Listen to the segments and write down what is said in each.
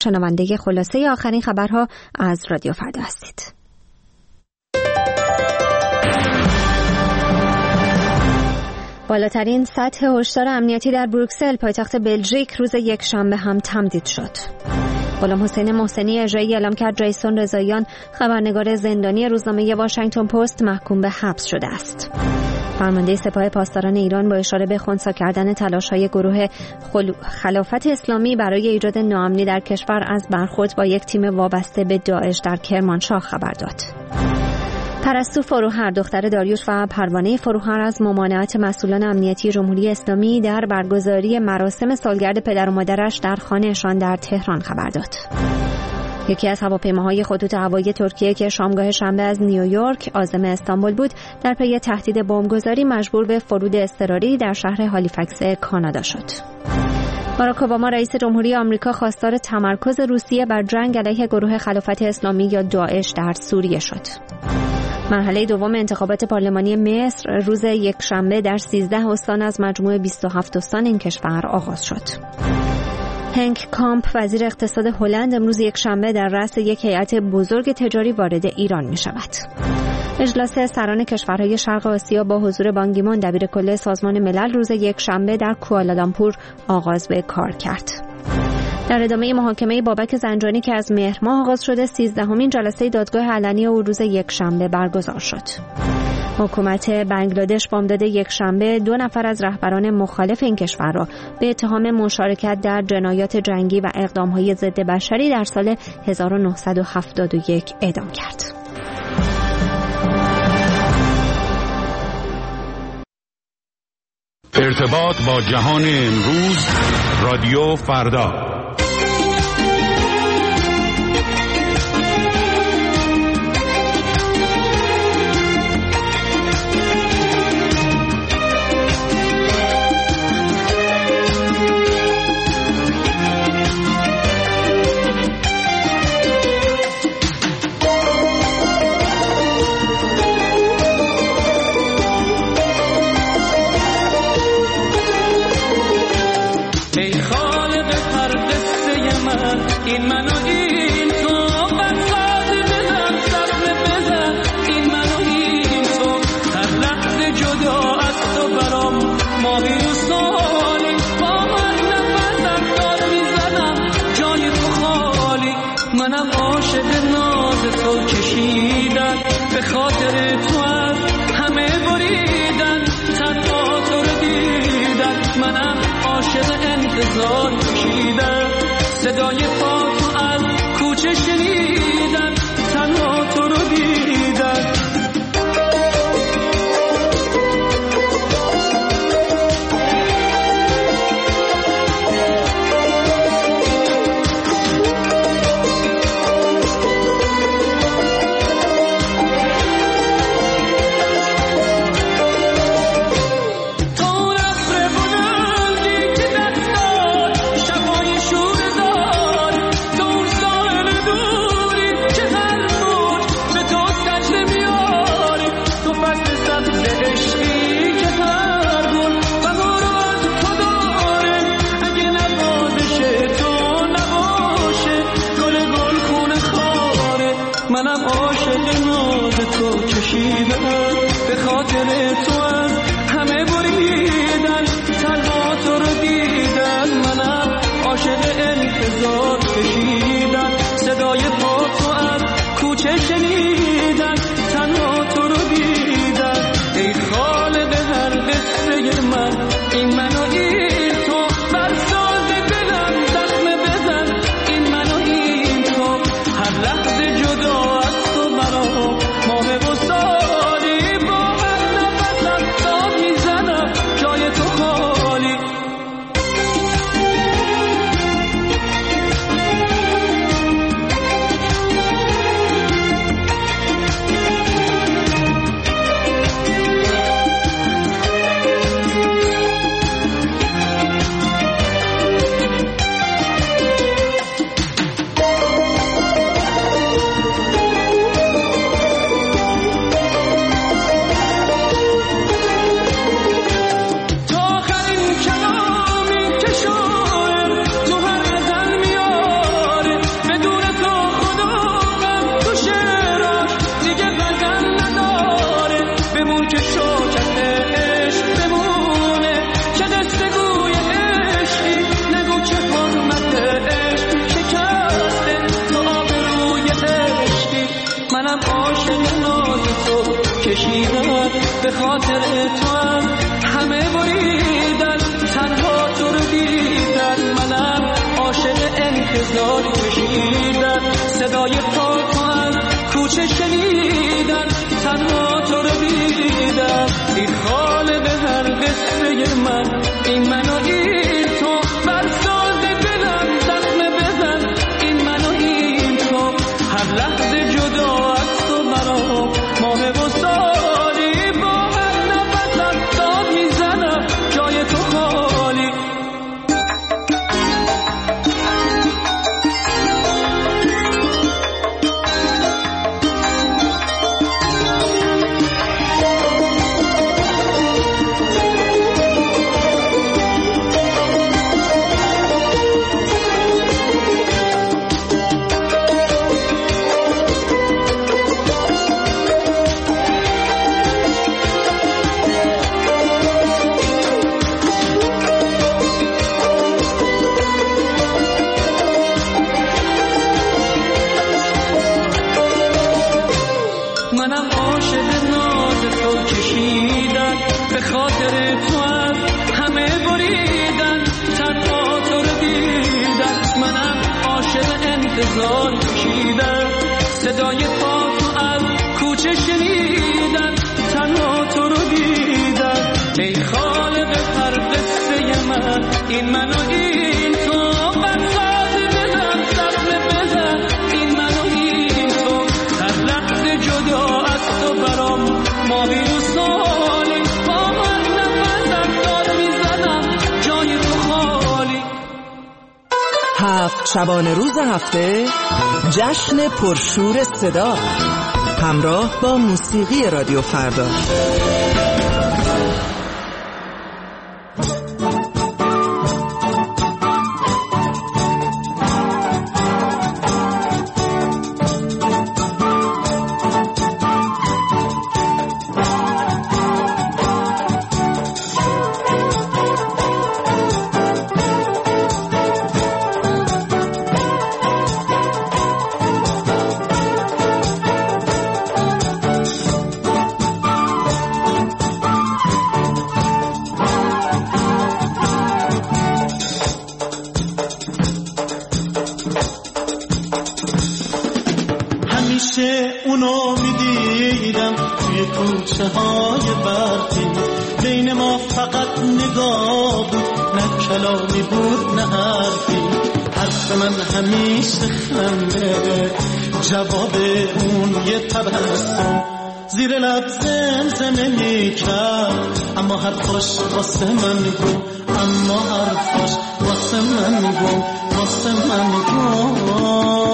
شنونده خلاصه آخرین خبرها از رادیو فردا هستید. بالاترین سطح هشدار امنیتی در بروکسل پایتخت بلژیک روز یکشنبه هم تمدید شد. غلام حسین محسنی اجرایی اعلام کرد جیسون رضاییان خبرنگار زندانی روزنامه واشنگتن پست محکوم به حبس شده است. فرمانده سپاه پاسداران ایران با اشاره به خنثی کردن تلاش‌های گروه خلافت اسلامی برای ایجاد ناامنی در کشور از برخورد با یک تیم وابسته به داعش در کرمانشاه خبر داد. پرستو فروهر دختر داریوش و پروانه فروهر از ممانعت مسئولان امنیتی جمهوری اسلامی در برگزاری مراسم سالگرد پدر و مادرش در خانه‌شان در تهران خبر داد. یکی از هواپیماهای خطوط هوایی ترکیه که شامگاه شنبه از نیویورک عازم استانبول بود در پی تهدید بمبگذاری مجبور به فرود اضطراری در شهر هالیفکس کانادا شد. باراک اوباما رئیس جمهوری آمریکا خواستار تمرکز روسیه بر جنگ علیه گروه خلافت اسلامی یا داعش در سوریه شد. مرحله دوم انتخابات پارلمانی مصر روز یکشنبه در 13 استان از مجموع 27 استان این کشور آغاز شد. هنک کامپ وزیر اقتصاد هلند امروز یکشنبه در رأس یک هیئت بزرگ تجاری وارد ایران می شود. اجلاس سران کشورهای شرق آسیا با حضور بان کی مون دبیر کل سازمان ملل روز یکشنبه در کوالالامپور آغاز به کار کرد. در ادامه محاکمه بابک زنجانی که از مهر ماه آغاز شده 13مین جلسه دادگاه علنی او روز یکشنبه برگزار شد. حکومت بنگلادش بامداد یکشنبه 2 نفر از رهبران مخالف این کشور را به اتهام مشارکت در جنایات جنگی و اقدام‌های ضد بشری در سال 1971 اعدام کرد. ارتباط با جهان امروز، رادیو فردا. این من و این تو بساز بزن صفحه بزن این من و این تو هر لحظه جدا از تو برام ماهی و سالی با من نفسم داد میزنم جای تو خالی منم عاشق ناز تو کشیدن به خاطر تو از همه بریدن تنها تو رو دیدن منم عاشق انتظار کشیدن صدای پا تو از کوچه شنیدن تنها تو رو دیدن منم عاشق ناز تو کشیدم به خاطر تو از همه بریدن تنها تو رو دیدن منم عاشق انتظار کشیدن صدای پا تو از کوچه شنیدن تنها تو رو دیدن ای خالق هر قصه من این من و این تو برساز دلم زخم بزن این من و این تو هر لحظه جدا از تو برام ماه و سالی با هر نفسم داد میزنم جای تو خالی کشیدن، به خاطر تو هم همه بریدن، تنها تو رو دیدن، منم عاشق انتظار کشیدن، صدای پا تو از کوچه شنیدن، تنها تو رو دیدن، این خالق هر قصه من، این من و این تو، بر ساز دلم زخمه بزن، این من و این تو، هر لحظه جدا از تو برام ماه و سالی، با هر نفسم داد میزنم جای تو خالی. منم عاشق ناز تو کشیدن، به خاطر تو از همه بریدن، تنها تو رو دیدن، منم عاشق انتظار کشیدن، صدای پا تو از کوچه شنیدن، تنها تو رو دیدن، ای خالق هر قصه من، این من و این تو، بر ساز دلم زخمه بزن، این من و این تو، هر لحظه جدا از تو برام ماهی و سالی، با هر نفسم داد میزنم جای تو خالی. 7 شبانه روز هفته جشن پرشور صدا همراه با موسیقی رادیو فردا. همیشه اونو میدیدم توی کوچه های برفی، بین ما فقط نگاه بود، نه کلامی بود نه حرفی، حرف من همیشه خنده، جواب اون یه تبسم، زیر لب زمزمه میکرد، اما حرفاش واسه من گو، اما حرفاش واسه من گو، واسه من گو.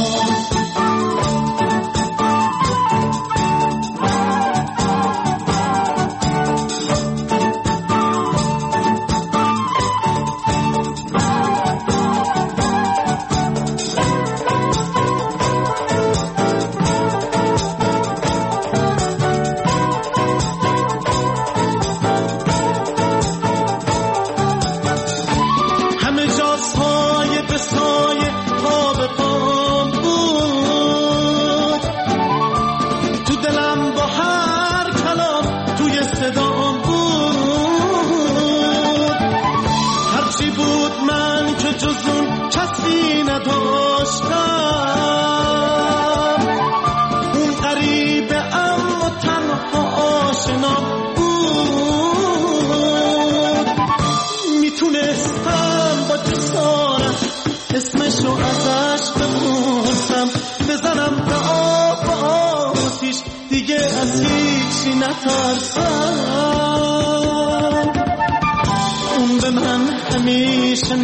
اون به من همیشه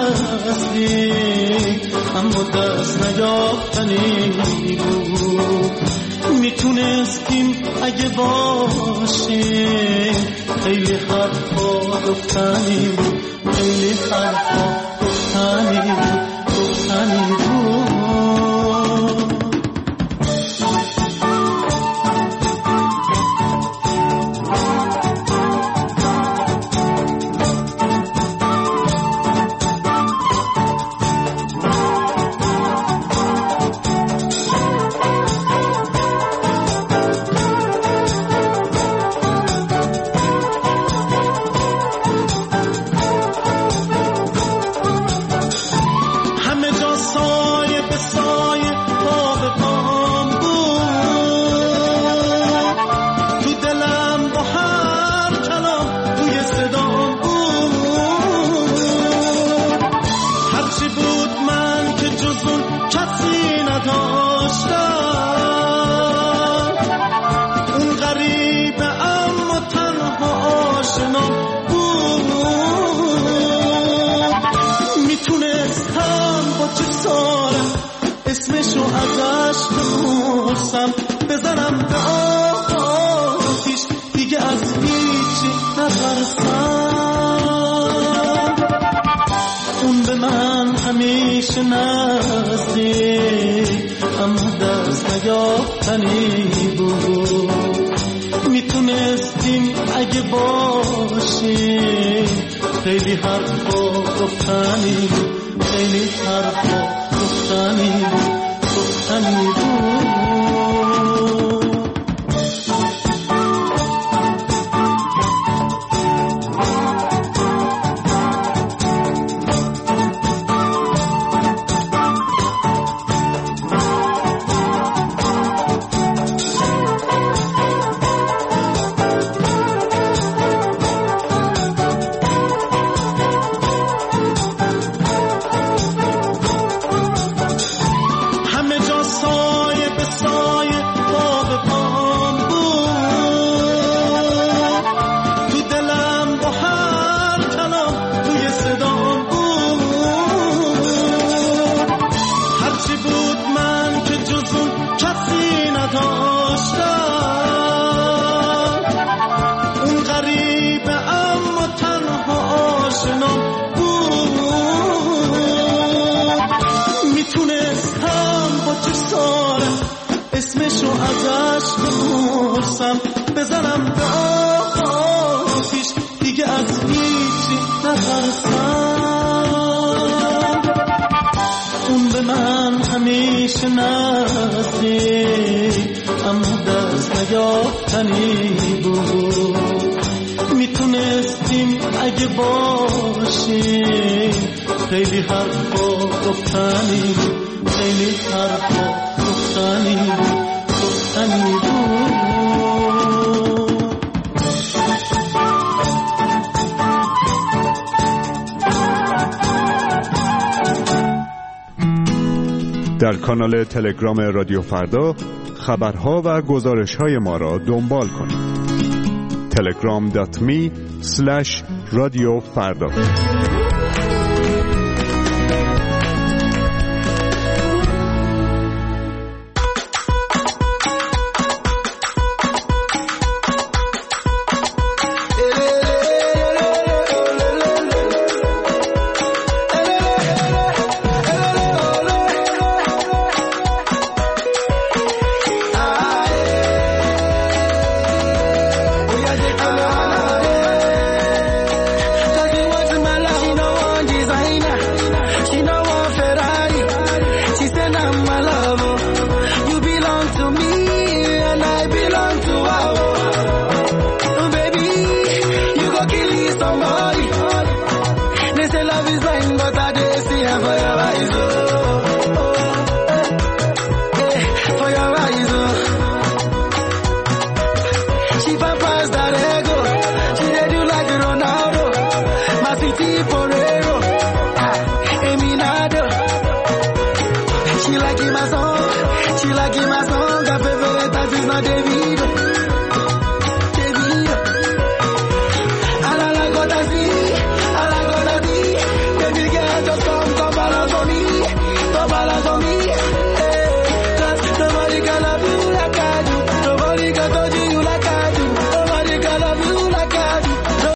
نزدیک، اما دست نیافتنی بود، میتونستیم اگه باشیم، خیلی حرفا گفتنی بود، خیلی حرفا گفتنی بود، گفتنی بود. چه سارم اسمشو ازش بپرسم بزنم به آتیش دیگه از هیچی نترسم اون به من همیشه نزدیک اما دست نیافتنی بود میتونستیم اگه باشیم خیلی حرفا گفتنی خیلی حرفا گفتنی بود اسمشو ازش بپرسم بزنم به آتیش دیگه از هیچی نترسم اون به من همیشه نزدیک اما دست نیافتنی بود میتونستیم اگه باشیم خیلی حرفا گفتنی خیلی حرفا گفتنی بود در کانال تلگرام رادیو فردا خبرها و گزارش‌های ما را دنبال کنید. telegram.me/رادیو فردا